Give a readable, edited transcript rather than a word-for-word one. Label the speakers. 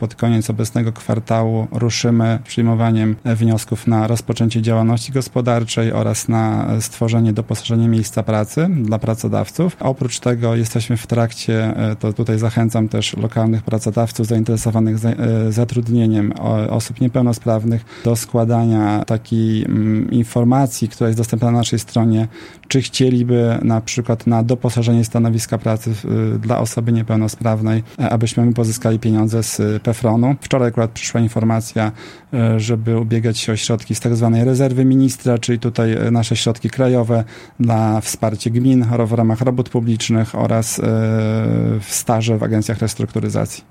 Speaker 1: pod koniec obecnego kwartału ruszymy przyjmowaniem wniosków na rozpoczęcie działalności gospodarczej oraz na stworzenie, doposażenie miejsca pracy dla pracodawców. Oprócz tego jesteśmy w trakcie, to tutaj zachęcam też lokalnych pracodawców zainteresowanych zatrudnieniem osób niepełnosprawnych do składania takiej informacji, która jest dostępna na naszej stronie, czy chcieliby na przykład na doposażenie stanowiska pracy dla osoby niepełnosprawnej, abyśmy pozyskali pieniądze z PFRON-u. Wczoraj akurat przyszła informacja, żeby ubiegać się o środki z tak zwanej rezerwy ministra, czyli tutaj nasze środki krajowe na wsparcie gmin w ramach robót publicznych oraz w staże w agencjach restrukturyzacji.